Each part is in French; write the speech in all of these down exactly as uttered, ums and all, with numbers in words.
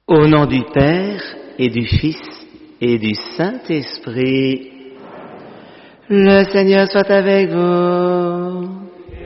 Au nom du Père et du Fils et du Saint-Esprit, le Seigneur soit avec vous.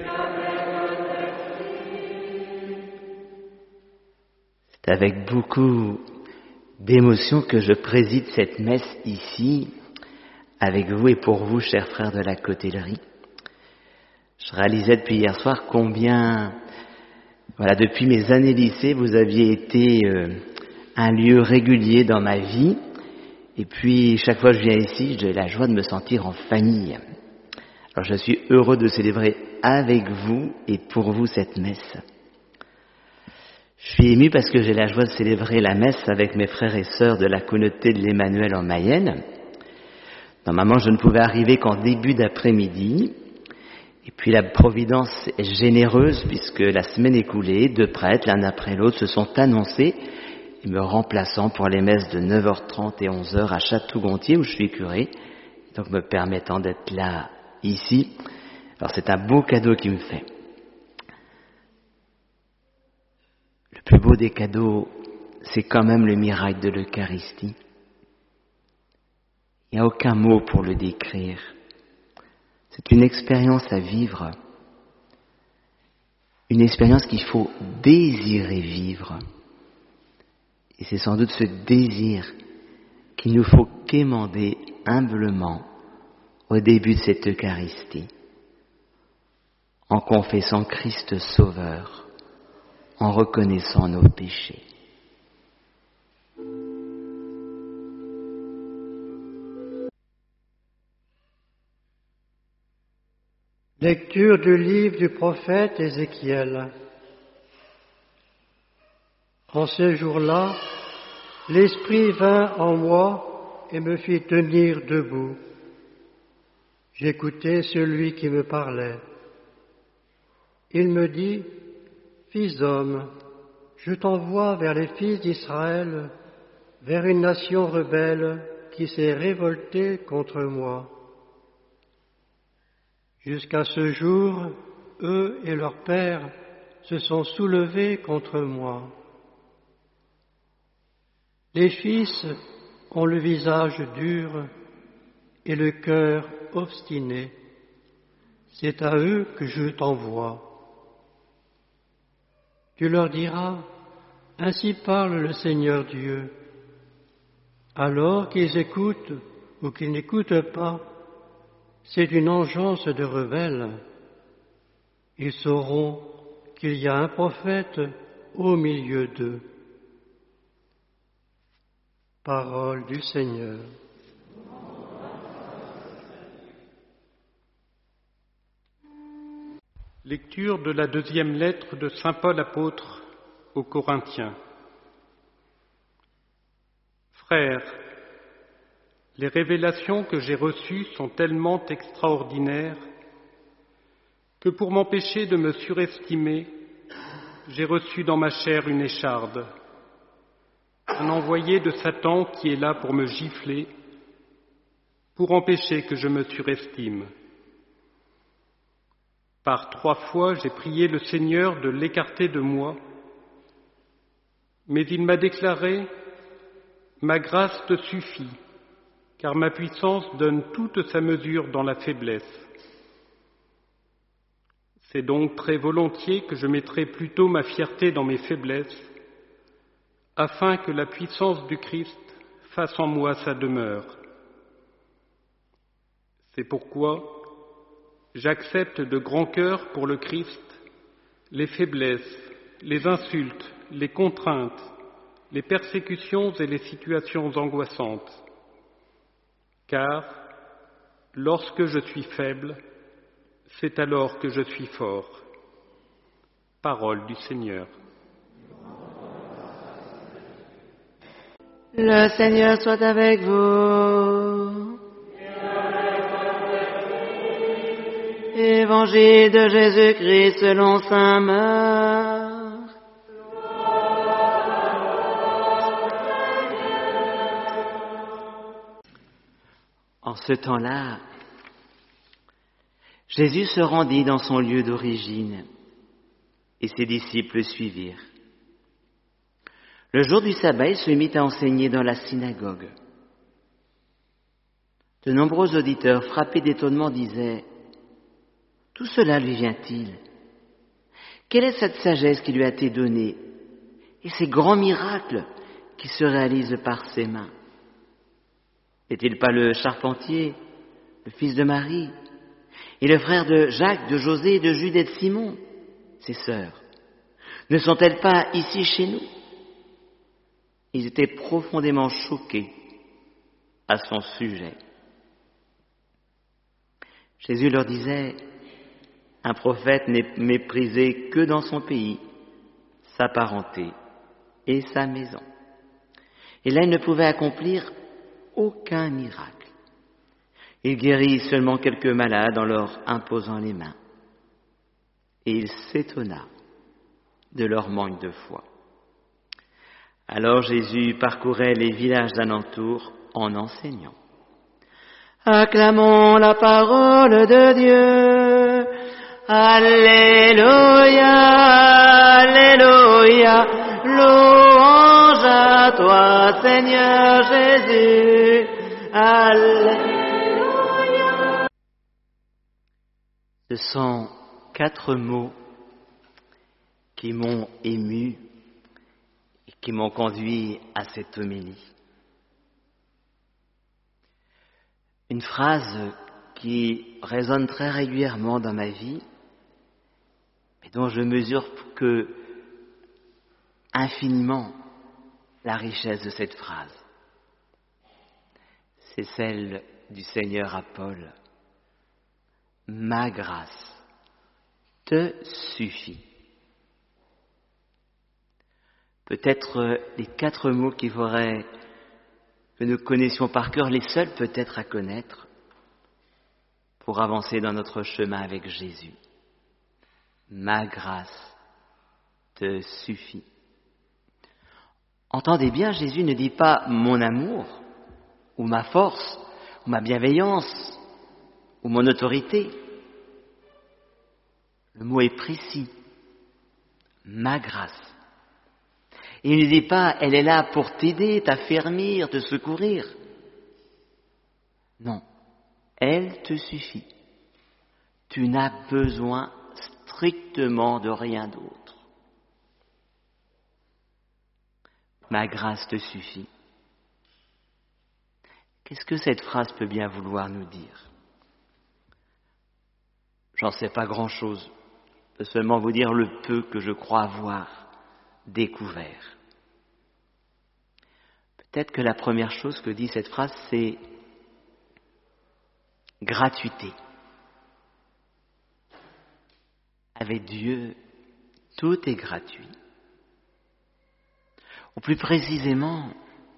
C'est avec beaucoup d'émotion que je préside cette messe ici, avec vous et pour vous, chers frères de la Cotellerie. Je réalisais depuis hier soir combien, voilà, depuis mes années lycée, vous aviez été euh, un lieu régulier dans ma vie. Et puis, chaque fois que je viens ici, j'ai la joie de me sentir en famille. Alors, je suis heureux de célébrer avec vous et pour vous cette messe. Je suis ému parce que j'ai la joie de célébrer la messe avec mes frères et sœurs de la communauté de l'Emmanuel en Mayenne. Normalement, je ne pouvais arriver qu'en début d'après-midi. Et puis la Providence est généreuse puisque la semaine écoulée, deux prêtres, l'un après l'autre, se sont annoncés, me remplaçant pour les messes de neuf heures trente et onze heures à Château-Gontier où je suis curé, donc me permettant d'être là, ici. Alors c'est un beau cadeau qu'il me fait. Le plus beau des cadeaux, c'est quand même le miracle de l'Eucharistie. Il n'y a aucun mot pour le décrire. C'est une expérience à vivre, une expérience qu'il faut désirer vivre. Et c'est sans doute ce désir qu'il nous faut quémander humblement au début de cette Eucharistie, en confessant Christ Sauveur, en reconnaissant nos péchés. Lecture du livre du prophète Ézéchiel. En ce jour-là, l'Esprit vint en moi et me fit tenir debout. J'écoutais celui qui me parlait. Il me dit, « Fils d'homme, je t'envoie vers les fils d'Israël, vers une nation rebelle qui s'est révoltée contre moi. Jusqu'à ce jour, eux et leurs pères se sont soulevés contre moi. Les fils ont le visage dur et le cœur obstiné. C'est à eux que je t'envoie. Tu leur diras, ainsi parle le Seigneur Dieu. Alors qu'ils écoutent ou qu'ils n'écoutent pas, c'est une engeance de rebelles. Ils sauront qu'il y a un prophète au milieu d'eux. Parole du Seigneur. Lecture de la deuxième lettre de saint Paul apôtre aux Corinthiens. Frères, les révélations que j'ai reçues sont tellement extraordinaires que pour m'empêcher de me surestimer, j'ai reçu dans ma chair une écharde, un envoyé de Satan qui est là pour me gifler, pour empêcher que je me surestime. Par trois fois, j'ai prié le Seigneur de l'écarter de moi, mais il m'a déclaré « Ma grâce te suffit, car ma puissance donne toute sa mesure dans la faiblesse. » C'est donc très volontiers que je mettrai plutôt ma fierté dans mes faiblesses, afin que la puissance du Christ fasse en moi sa demeure. C'est pourquoi j'accepte de grand cœur pour le Christ les faiblesses, les insultes, les contraintes, les persécutions et les situations angoissantes. Car, lorsque je suis faible, c'est alors que je suis fort. Parole du Seigneur. Le Seigneur soit avec vous. Évangile de Jésus-Christ selon saint Marc. En ce temps-là, Jésus se rendit dans son lieu d'origine et ses disciples le suivirent. Le jour du sabbat, il se mit à enseigner dans la synagogue. De nombreux auditeurs, frappés d'étonnement, disaient « Tout cela lui vient-il ? Quelle est cette sagesse qui lui a été donnée et ces grands miracles qui se réalisent par ses mains ? N'est-il pas le charpentier, le fils de Marie, et le frère de Jacques, de José, de Jude et de Simon, ses sœurs? Ne sont-elles pas ici chez nous ?» Ils étaient profondément choqués à son sujet. Jésus leur disait, un prophète n'est méprisé que dans son pays, sa parenté et sa maison. Et là, il ne pouvait accomplir aucun miracle. Il guérit seulement quelques malades en leur imposant les mains. Et il s'étonna de leur manque de foi. Alors Jésus parcourait les villages d'alentour en enseignant. Acclamons la parole de Dieu. Alléluia, Alléluia, louange à toi, Seigneur Jésus. Alléluia. Ce sont quatre mots qui m'ont ému et qui m'ont conduit à cette homélie. Une phrase qui résonne très régulièrement dans ma vie, mais dont je mesure que infiniment la richesse de cette phrase. C'est celle du Seigneur à Paul. Ma grâce te suffit. Peut-être les quatre mots qu'il faudrait que nous connaissions par cœur, les seuls peut-être à connaître pour avancer dans notre chemin avec Jésus. Ma grâce te suffit. Entendez bien, Jésus ne dit pas mon amour, ou ma force, ou ma bienveillance, ou mon autorité. Le mot est précis. Ma grâce. Et il ne dit pas, elle est là pour t'aider, t'affermir, te secourir. Non, elle te suffit. Tu n'as besoin strictement de rien d'autre. Ma grâce te suffit. Qu'est-ce que cette phrase peut bien vouloir nous dire ? J'en sais pas grand-chose. Je peux seulement vous dire le peu que je crois avoir découvert. Peut-être que la première chose que dit cette phrase, c'est gratuité. Avec Dieu, tout est gratuit. Ou plus précisément,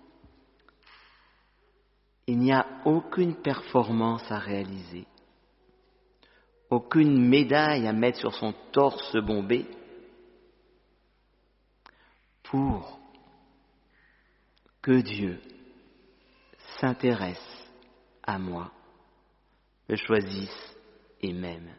il n'y a aucune performance à réaliser, aucune médaille à mettre sur son torse bombé pour que Dieu s'intéresse à moi, me choisisse et m'aime.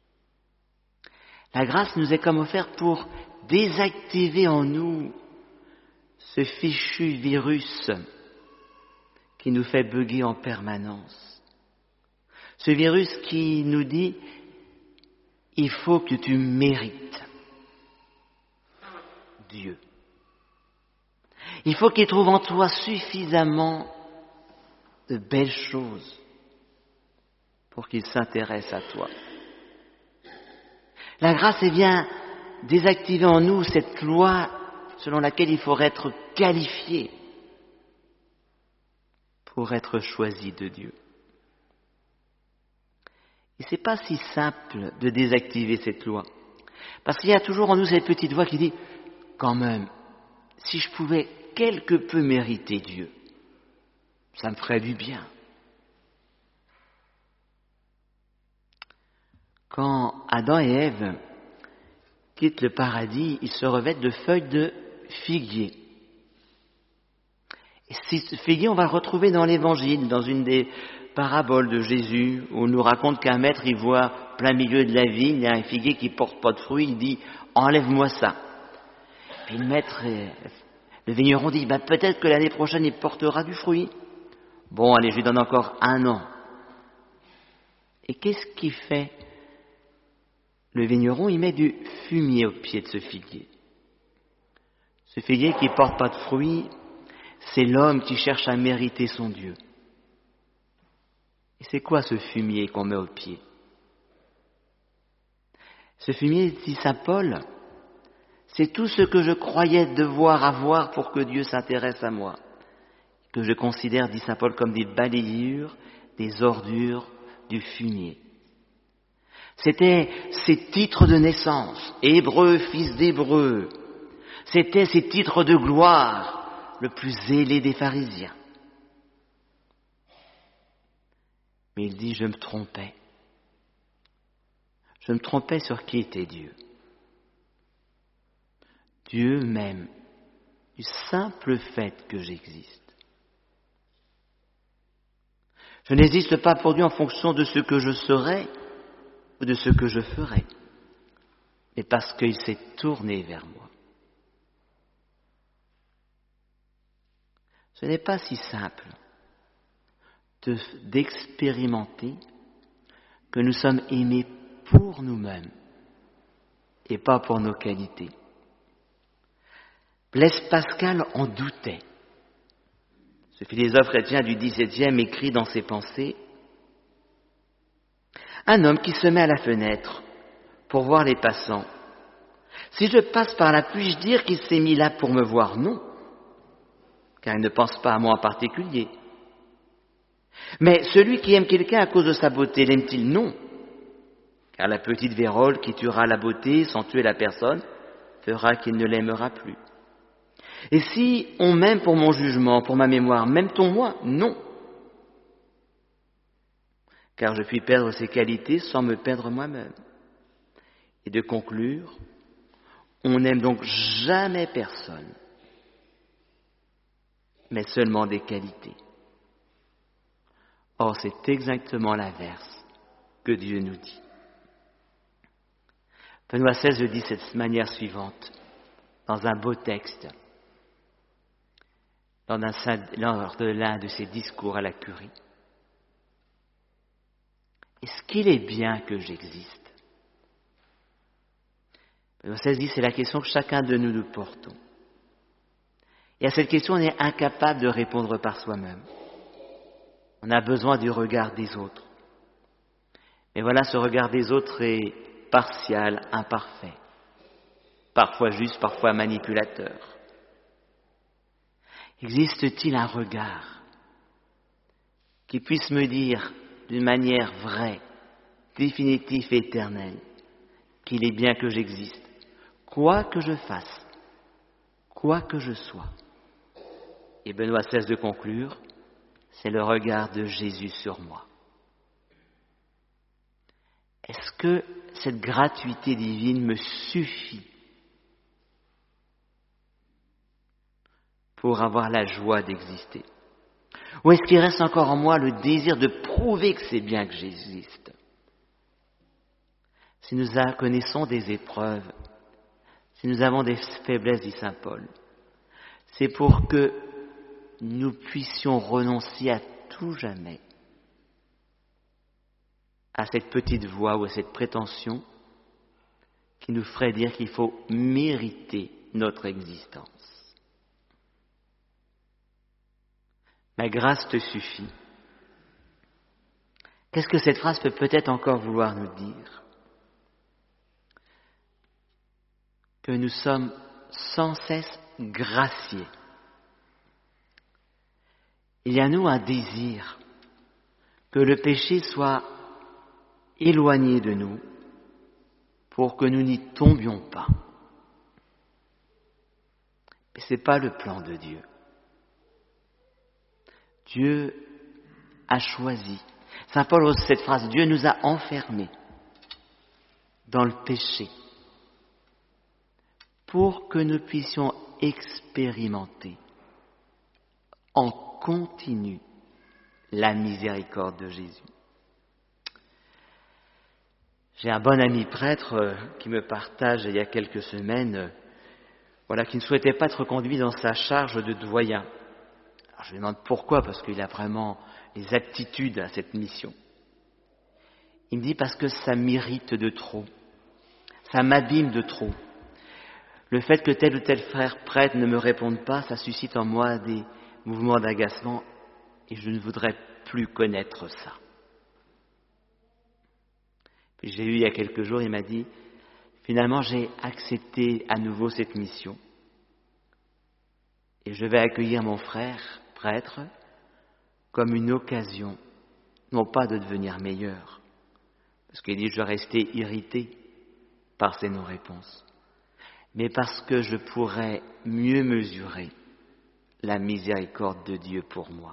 La grâce nous est comme offerte pour désactiver en nous ce fichu virus qui nous fait bugger en permanence. Ce virus qui nous dit « il faut que tu mérites Dieu ». Il faut qu'il trouve en toi suffisamment de belles choses pour qu'il s'intéresse à toi. La grâce est bien désactiver en nous cette loi selon laquelle il faut être qualifié pour être choisi de Dieu. Et c'est pas si simple de désactiver cette loi, parce qu'il y a toujours en nous cette petite voix qui dit « quand même, si je pouvais quelque peu mériter Dieu, ça me ferait du bien. » Quand Adam et Ève quittent le paradis, ils se revêtent de feuilles de figuier. Et ce figuier, on va le retrouver dans l'Évangile, dans une des paraboles de Jésus, où on nous raconte qu'un maître, il voit plein milieu de la vigne, il y a un figuier qui porte pas de fruits, il dit « enlève-moi ça ». Puis le maître Le vigneron dit, bah, peut-être que l'année prochaine il portera du fruit. Bon, allez, je lui donne encore un an. Et qu'est-ce qu'il fait? Le vigneron, il met du fumier au pied de ce figuier. Ce figuier qui ne porte pas de fruits, c'est l'homme qui cherche à mériter son Dieu. Et c'est quoi ce fumier qu'on met au pied? Ce fumier, dit saint Paul, c'est tout ce que je croyais devoir avoir pour que Dieu s'intéresse à moi, que je considère, dit saint Paul, comme des balayures, des ordures du fumier. C'était ses titres de naissance, Hébreu, fils d'Hébreu. C'était ses titres de gloire, le plus zélé des pharisiens. Mais il dit, je me trompais. Je me trompais sur qui était Dieu. Dieu m'aime du simple fait que j'existe. Je n'existe pas pour Dieu en fonction de ce que je serai ou de ce que je ferai, mais parce qu'il s'est tourné vers moi. Ce n'est pas si simple de, d'expérimenter que nous sommes aimés pour nous-mêmes et pas pour nos qualités. Blaise Pascal en doutait. Ce philosophe chrétien du dix-septième écrit dans ses pensées: un homme qui se met à la fenêtre pour voir les passants. Si je passe par là, puis-je dire qu'il s'est mis là pour me voir? Non, car il ne pense pas à moi en particulier. Mais celui qui aime quelqu'un à cause de sa beauté, l'aime-t-il? Non, car la petite vérole qui tuera la beauté sans tuer la personne fera qu'il ne l'aimera plus. Et si on m'aime pour mon jugement, pour ma mémoire, m'aime-t-on moi? Non, car je puis perdre ses qualités sans me perdre moi-même. Et de conclure, on n'aime donc jamais personne, mais seulement des qualités. Or, c'est exactement l'inverse que Dieu nous dit. Benoît seize le dit de cette manière suivante, dans un beau texte, lors de l'un de ses discours à la curie. Est-ce qu'il est bien que j'existe? Benoît seize dit, c'est la question que chacun de nous nous portons. Et à cette question, on est incapable de répondre par soi-même. On a besoin du regard des autres. Mais voilà, ce regard des autres est partial, imparfait, parfois juste, parfois manipulateur. Existe-t-il un regard qui puisse me dire d'une manière vraie, définitive et éternelle qu'il est bien que j'existe, quoi que je fasse, quoi que je sois? Et Benoît seize de conclure, c'est le regard de Jésus sur moi. Est-ce que cette gratuité divine me suffit pour avoir la joie d'exister? Ou est-ce qu'il reste encore en moi le désir de prouver que c'est bien que j'existe? Si nous connaissons des épreuves, si nous avons des faiblesses, dit saint Paul, c'est pour que nous puissions renoncer à tout jamais à cette petite voix ou à cette prétention qui nous ferait dire qu'il faut mériter notre existence. Ma grâce te suffit. Qu'est-ce que cette phrase peut peut-être encore vouloir nous dire? Que nous sommes sans cesse graciés. Il y a en nous un désir que le péché soit éloigné de nous pour que nous n'y tombions pas. Mais ce n'est pas le plan de Dieu. Dieu a choisi. Saint Paul ose cette phrase, Dieu nous a enfermés dans le péché pour que nous puissions expérimenter en continu la miséricorde de Jésus. J'ai un bon ami prêtre qui me partage il y a quelques semaines voilà, qui ne souhaitait pas être conduit dans sa charge de doyen. Alors je lui demande pourquoi, parce qu'il a vraiment les aptitudes à cette mission. Il me dit parce que ça m'irrite de trop, ça m'abîme de trop. Le fait que tel ou tel frère prêtre ne me réponde pas, ça suscite en moi des mouvements d'agacement et je ne voudrais plus connaître ça. Puis j'ai eu il y a quelques jours, il m'a dit, finalement j'ai accepté à nouveau cette mission et je vais accueillir mon frère prêtre comme une occasion, non pas de devenir meilleur, parce qu'il dit je restais irrité par ces non-réponses, mais parce que je pourrais mieux mesurer la miséricorde de Dieu pour moi.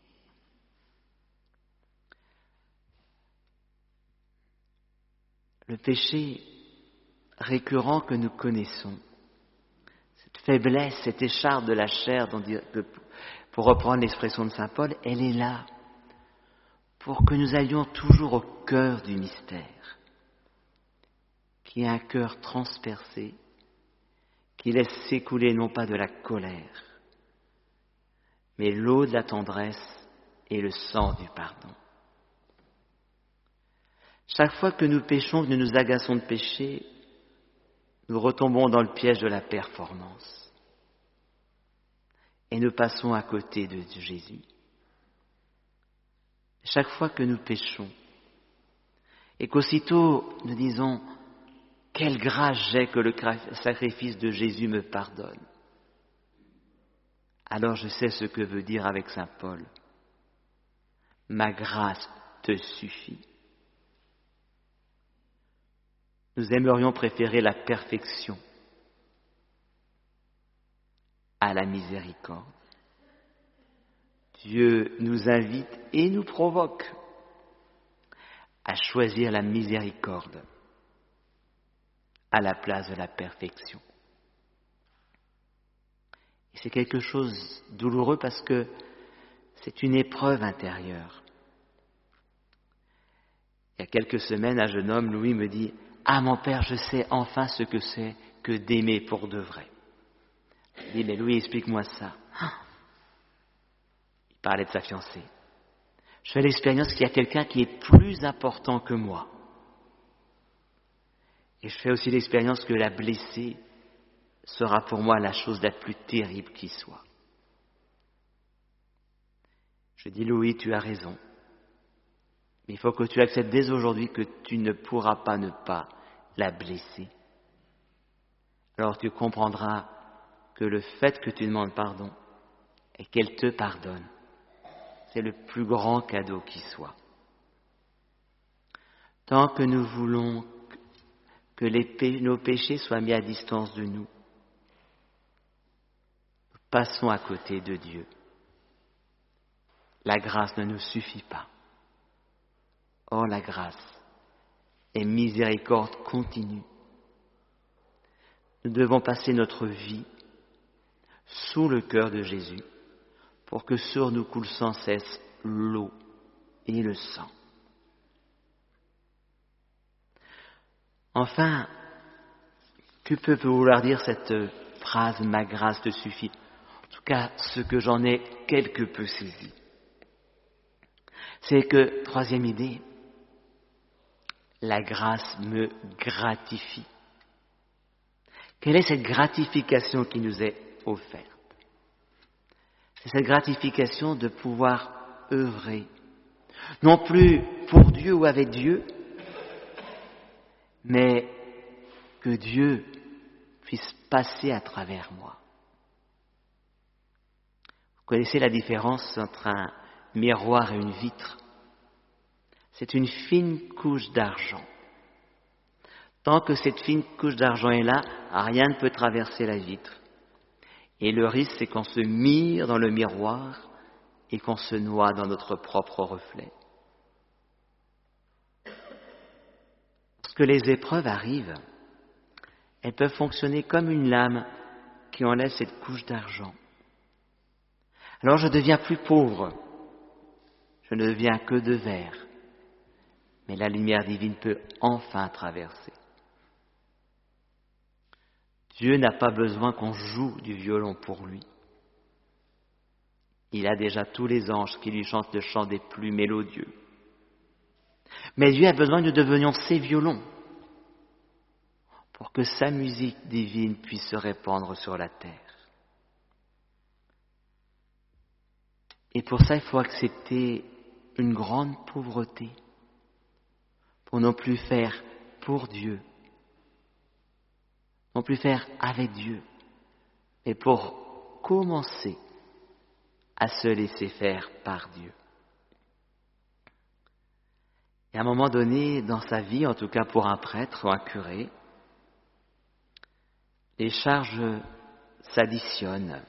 Le péché récurrent que nous connaissons, cette faiblesse, cette écharpe de la chair, pour reprendre l'expression de saint Paul, elle est là pour que nous allions toujours au cœur du mystère, qui est un cœur transpercé, qui laisse s'écouler non pas de la colère, mais l'eau de la tendresse et le sang du pardon. Chaque fois que nous péchons, que nous nous agaçons de péché, nous retombons dans le piège de la performance et nous passons à côté de Jésus. Chaque fois que nous péchons et qu'aussitôt nous disons « Quelle grâce j'ai que le sacrifice de Jésus me pardonne », alors je sais ce que veut dire avec saint Paul « Ma grâce te suffit ». Nous aimerions préférer la perfection à la miséricorde. Dieu nous invite et nous provoque à choisir la miséricorde à la place de la perfection. Et c'est quelque chose de douloureux parce que c'est une épreuve intérieure. Il y a quelques semaines, un jeune homme, Louis, me dit « Ah, mon père, je sais enfin ce que c'est que d'aimer pour de vrai. » Je dis « Mais Louis, explique-moi ça. » Il parlait de sa fiancée. Je fais l'expérience qu'il y a quelqu'un qui est plus important que moi. Et je fais aussi l'expérience que la blessée sera pour moi la chose la plus terrible qui soit. Je dis « Louis, tu as raison. Mais il faut que tu acceptes dès aujourd'hui que tu ne pourras pas ne pas la blesser. Alors tu comprendras que le fait que tu demandes pardon et qu'elle te pardonne, c'est le plus grand cadeau qui soit. Tant que nous voulons que les pé- nos péchés soient mis à distance de nous, nous passons à côté de Dieu. La grâce ne nous suffit pas. Or, la grâce est miséricorde continue. Nous devons passer notre vie sous le cœur de Jésus pour que sur nous coule sans cesse l'eau et le sang. Enfin, que peut vouloir dire cette phrase « ma grâce te suffit » ? En tout cas, ce que j'en ai quelque peu saisi, c'est que, troisième idée, la grâce me gratifie. Quelle est cette gratification qui nous est offerte ? C'est cette gratification de pouvoir œuvrer, non plus pour Dieu ou avec Dieu, mais que Dieu puisse passer à travers moi. Vous connaissez la différence entre un miroir et une vitre ? C'est une fine couche d'argent. Tant que cette fine couche d'argent est là, rien ne peut traverser la vitre. Et le risque, c'est qu'on se mire dans le miroir et qu'on se noie dans notre propre reflet. Lorsque les épreuves arrivent, elles peuvent fonctionner comme une lame qui enlève cette couche d'argent. Alors je deviens plus pauvre, je ne deviens que de verre, mais la lumière divine peut enfin traverser. Dieu n'a pas besoin qu'on joue du violon pour lui. Il a déjà tous les anges qui lui chantent le chant des plus mélodieux. Mais Dieu a besoin que nous devenions ses violons pour que sa musique divine puisse se répandre sur la terre. Et pour ça, il faut accepter une grande pauvreté pour non plus faire pour Dieu, non plus faire avec Dieu, mais pour commencer à se laisser faire par Dieu. Et à un moment donné, dans sa vie, en tout cas pour un prêtre ou un curé, les charges s'additionnent,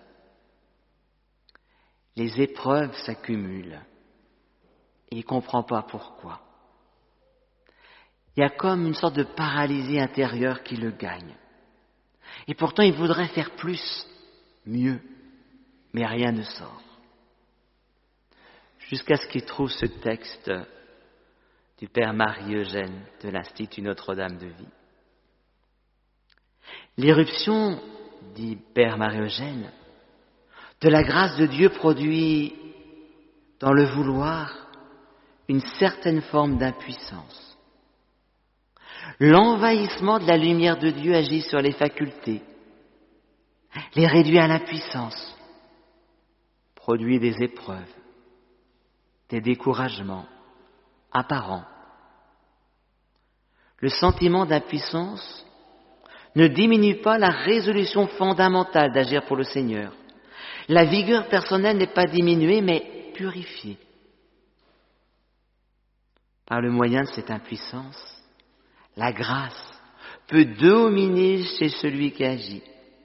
les épreuves s'accumulent, et il ne comprend pas pourquoi. Il y a comme une sorte de paralysie intérieure qui le gagne. Et pourtant, il voudrait faire plus, mieux, mais rien ne sort. Jusqu'à ce qu'il trouve ce texte du Père Marie-Eugène de l'Institut Notre-Dame de Vie. L'irruption, dit Père Marie-Eugène, de la grâce de Dieu produit dans le vouloir une certaine forme d'impuissance. L'envahissement de la lumière de Dieu agit sur les facultés, les réduit à l'impuissance, produit des épreuves, des découragements apparents. Le sentiment d'impuissance ne diminue pas la résolution fondamentale d'agir pour le Seigneur. La vigueur personnelle n'est pas diminuée, mais purifiée. Par le moyen de cette impuissance, la grâce peut dominer chez celui qui agit.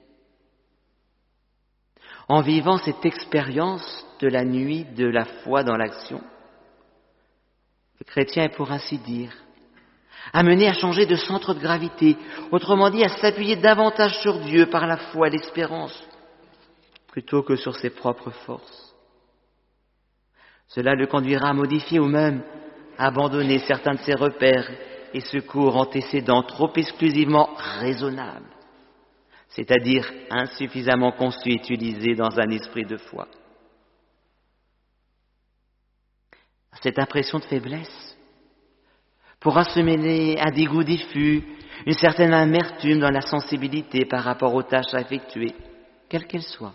En vivant cette expérience de la nuit de la foi dans l'action, le chrétien est, pour ainsi dire, amené à changer de centre de gravité, autrement dit à s'appuyer davantage sur Dieu par la foi et l'espérance, plutôt que sur ses propres forces. Cela le conduira à modifier ou même à abandonner certains de ses repères et secours antécédents trop exclusivement raisonnables, c'est-à-dire insuffisamment conçus et utilisés dans un esprit de foi. Cette impression de faiblesse pourra se mêler à des goûts diffus, une certaine amertume dans la sensibilité par rapport aux tâches à effectuer, quelles qu'elles soient.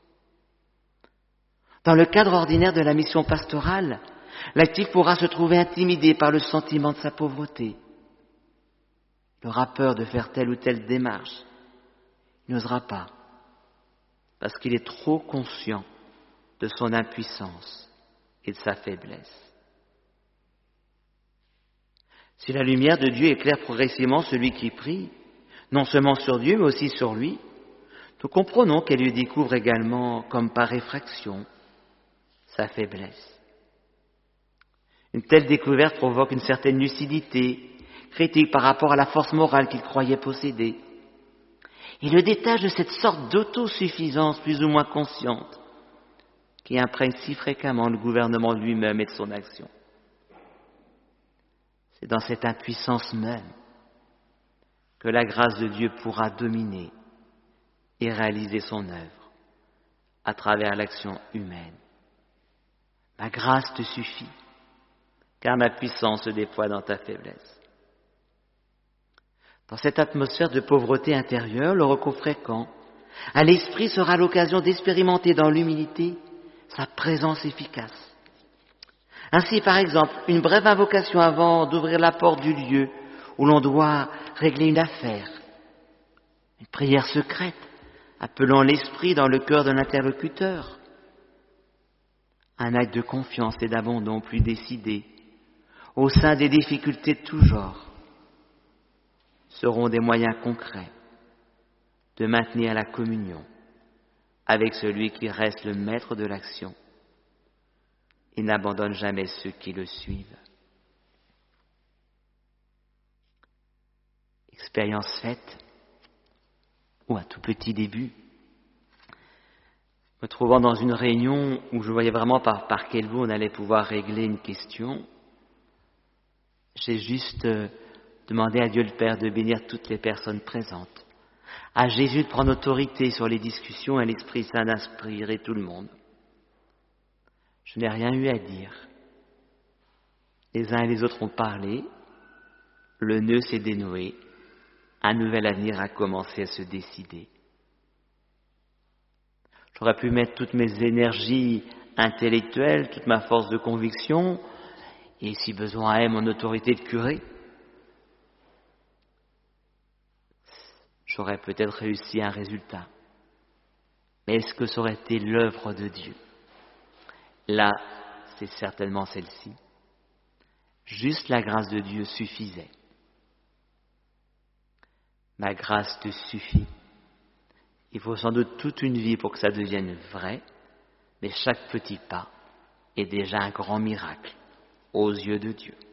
Dans le cadre ordinaire de la mission pastorale, l'actif pourra se trouver intimidé par le sentiment de sa pauvreté. Il aura peur de faire telle ou telle démarche. Il n'osera pas, parce qu'il est trop conscient de son impuissance et de sa faiblesse. Si la lumière de Dieu éclaire progressivement celui qui prie, non seulement sur Dieu, mais aussi sur lui, nous comprenons qu'elle lui découvre également, comme par effraction, sa faiblesse. Une telle découverte provoque une certaine lucidité, critique par rapport à la force morale qu'il croyait posséder. Il le détache de cette sorte d'autosuffisance plus ou moins consciente qui imprègne si fréquemment le gouvernement de lui-même et de son action. C'est dans cette impuissance même que la grâce de Dieu pourra dominer et réaliser son œuvre à travers l'action humaine. Ma grâce te suffit, car ma puissance se déploie dans ta faiblesse. Dans cette atmosphère de pauvreté intérieure, le recours fréquent à l'esprit sera l'occasion d'expérimenter dans l'humilité sa présence efficace. Ainsi, par exemple, une brève invocation avant d'ouvrir la porte du lieu où l'on doit régler une affaire. Une prière secrète appelant l'esprit dans le cœur de l'interlocuteur. Un acte de confiance et d'abandon plus décidé au sein des difficultés de tout genre seront des moyens concrets de maintenir la communion avec celui qui reste le maître de l'action et n'abandonne jamais ceux qui le suivent. Expérience faite, ou à tout petit début, me trouvant dans une réunion où je voyais vraiment par, par quel bout on allait pouvoir régler une question, j'ai juste demandé à Dieu le Père de bénir toutes les personnes présentes, À Jésus de prendre autorité sur les discussions et à l'Esprit Saint d'inspirer tout le monde. Je n'ai rien eu à dire. Les uns et les autres ont parlé, le nœud s'est dénoué, un nouvel avenir a commencé à se décider. J'aurais pu mettre toutes mes énergies intellectuelles, toute ma force de conviction, et si besoin est, mon autorité de curé. J'aurais peut-être réussi un résultat. Mais est-ce que ça aurait été l'œuvre de Dieu? Là, c'est certainement celle-ci. Juste la grâce de Dieu suffisait. Ma grâce te suffit. Il faut sans doute toute une vie pour que ça devienne vrai, mais chaque petit pas est déjà un grand miracle aux yeux de Dieu.